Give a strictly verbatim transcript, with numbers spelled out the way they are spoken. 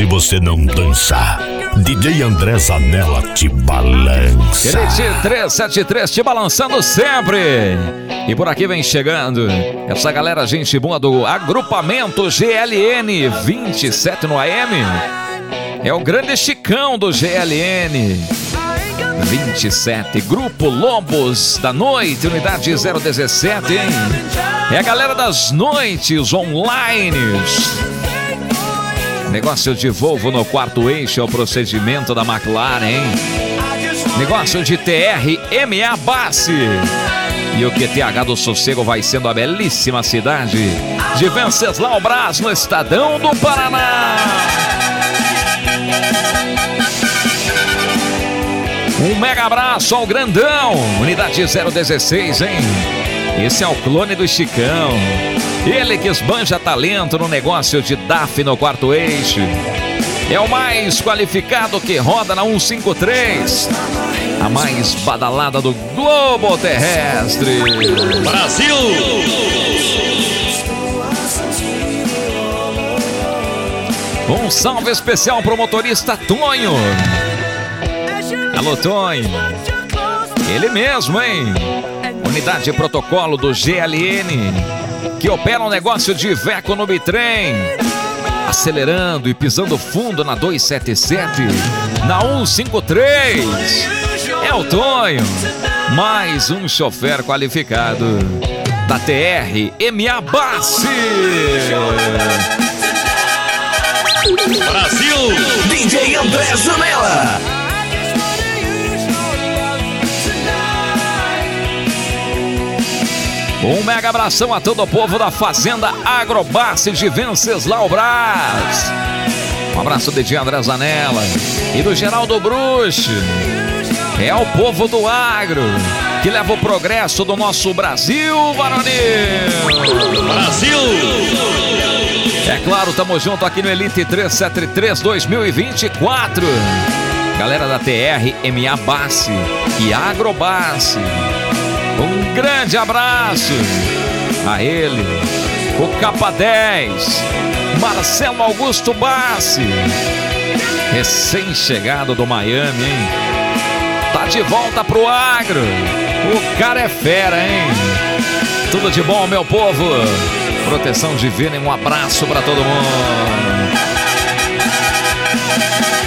se você não dançar. D J André Zanella te balança. Elite trezentos e setenta e três te balançando sempre. E por aqui vem chegando essa galera, gente boa do agrupamento G L N vinte e sete no A M. É o grande Chicão do G L N vinte e sete, Grupo Lobos da Noite, unidade zero dezessete, hein? É a galera das noites online. Negócio de Volvo no quarto eixo é o procedimento da McLaren, hein? Negócio de T R M A Bassi. E o Q T H do Sossego vai sendo a belíssima cidade de Venceslau Braz, no Estadão do Paraná. Um mega abraço ao grandão, unidade zero dezesseis, hein? Esse é o clone do Chicão. Ele que esbanja talento no negócio de D A F no quarto eixo. É o mais qualificado que roda na cento e cinquenta e três. A mais badalada do globo terrestre. Brasil! Um salve especial pro motorista Tonho. Alô, Tonho. Ele mesmo, hein? Unidade de protocolo do G L N, que opera um negócio de Iveco no bitrem. Acelerando e pisando fundo na duzentos e setenta e sete, na cento e cinquenta e três. É o Tonho, mais um chofer qualificado da T R M A Bassi. Brasil! D J André Zanella. Um mega abração a todo o povo da Fazenda Agrobassi de Venceslau Braz. Um abraço de D J André Zanella e do Geraldo Bruch. É o povo do agro que leva o progresso do nosso Brasil varonil. Brasil! É claro, tamo junto aqui no Elite trezentos e setenta e três dois mil e vinte e quatro. Galera da T R M A Bassi e Agrobassi. Um grande abraço a ele, o Capa dez, Marcelo Augusto Bassi, recém-chegado do Miami, hein? Tá de volta pro agro. O cara é fera, hein? Tudo de bom, meu povo. Proteção divina e um abraço pra todo mundo.